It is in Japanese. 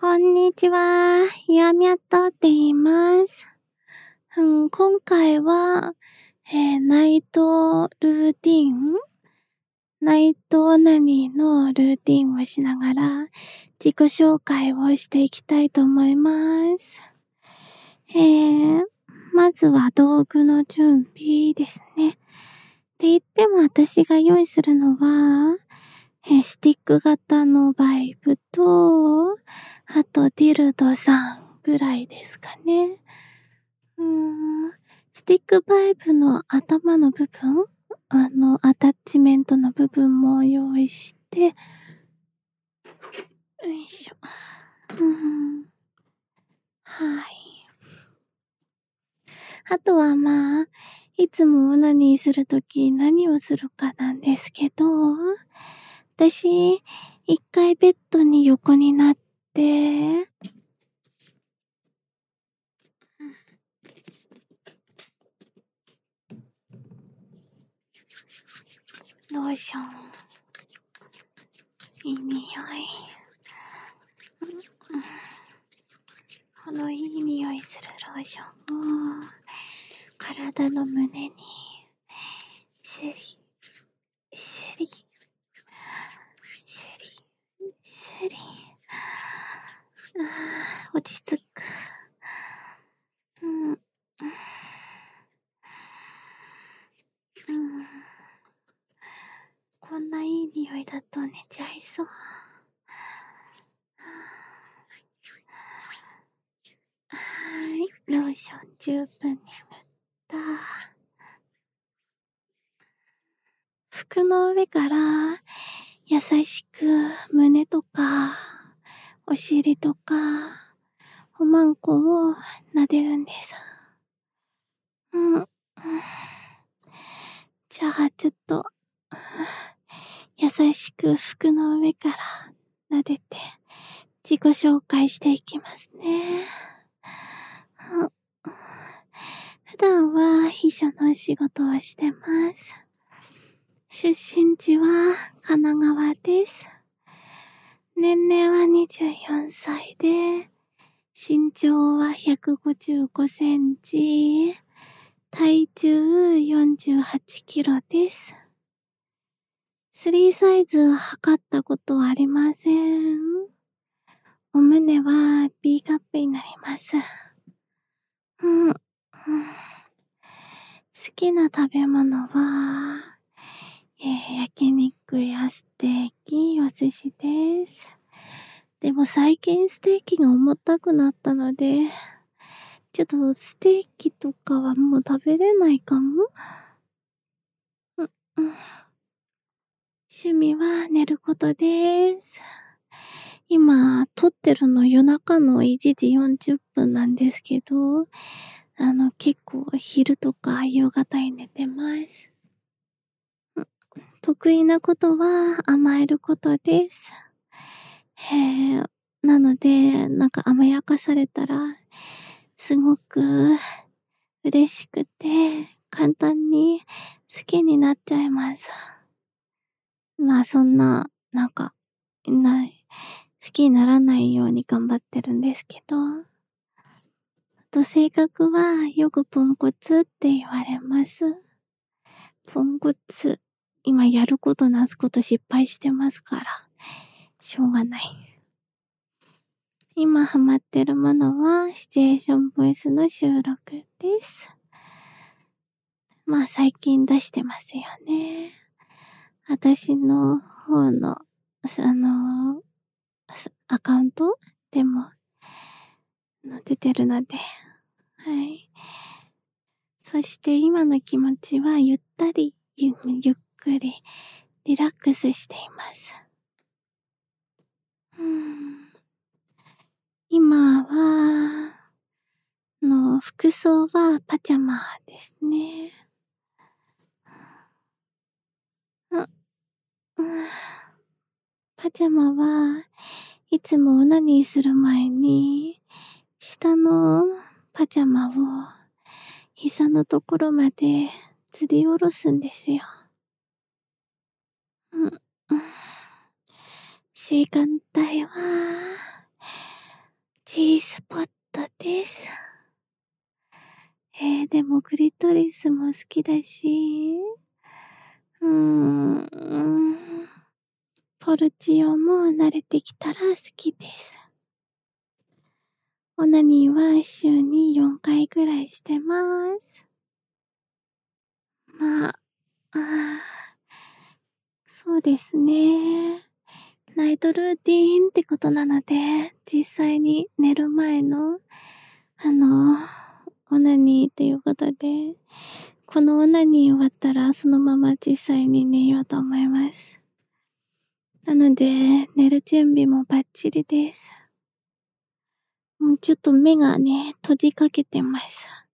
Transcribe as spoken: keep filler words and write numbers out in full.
こんにちは、やみゃっとって言います。うん、今回は、えー、ナイトルーティンナイトオナニーのルーティンをしながら自己紹介をしていきたいと思います。えー、まずは道具の準備ですね。って言っても私が用意するのは、えー、スティック型のバイブと、あとディルドさんぐらいですかね。うーん、スティックバイブの頭の部分、あの、アタッチメントの部分も用意して、よいしょ。うーん、はい。あとはまあ、いつもオナニーするとき何をするかなんですけど、私、一回ベッドに横になって、ローション。いい匂い。このいい匂いするローションを体の胸にシェリシェリシェリシェリあー落ち着く。うん、うん、こんないい匂いだと寝ちゃいそう。はーい、ローション十分に塗った。服の上から優しく胸とかお尻とかおまんこを撫でるんです。うん、うん、じゃあちょっと優しく服の上から撫でて自己紹介していきますね。うん、普段は秘書の仕事をしてます。出身地は神奈川です。年齢はにじゅうよんさいで、身長はひゃくごじゅうごセンチ、体重よんじゅうはちキロです。スリーサイズ測ったことはありません。お胸は B カップになります。うん、うん、好きな食べ物は、えー、焼肉やステーキ、お寿司です。でも最近ステーキが重たくなったので、ちょっとステーキとかはもう食べれないかも。うん、うん、趣味は寝ることです。今、撮ってるの夜中のいちじよんじゅっぷんなんですけど、あの、結構昼とか夕方に寝てます。得意なことは甘えることです。へえ、なので、なんか甘やかされたら、すごく嬉しくて、簡単に好きになっちゃいます。まあそんな、なんか、ない、好きにならないように頑張ってるんですけど、あと性格はよくポンコツって言われます。ポンコツ。今やることなすこと失敗してますから、しょうがない。今ハマってるものはシチュエーションボイスの収録です。まあ最近出してますよね。私の方の、あの、アカウントでも出てるので、はい。そして今の気持ちはゆったり、ゆ、ゆっくり、リラックスしています。うーん、今は、の服装はパジャマですね。あ、うん、パジャマはいつもオナニーする前に下のパジャマを膝のところまで吊り下ろすんですよ。うん、うん、性感帯は G スポットです。えー、でもクリトリスも好きだし、うーん、ポルチオも慣れてきたら好きです。オナニーは週によんかいぐらいしてます。まあ、あーそうですね。ナイトルーティーンってことなので、実際に寝る前の、あの、オナニーということで、このオナニー終わったらそのまま実際に寝ようと思います。なので、寝る準備もバッチリです。もうちょっと目がね、閉じかけてます。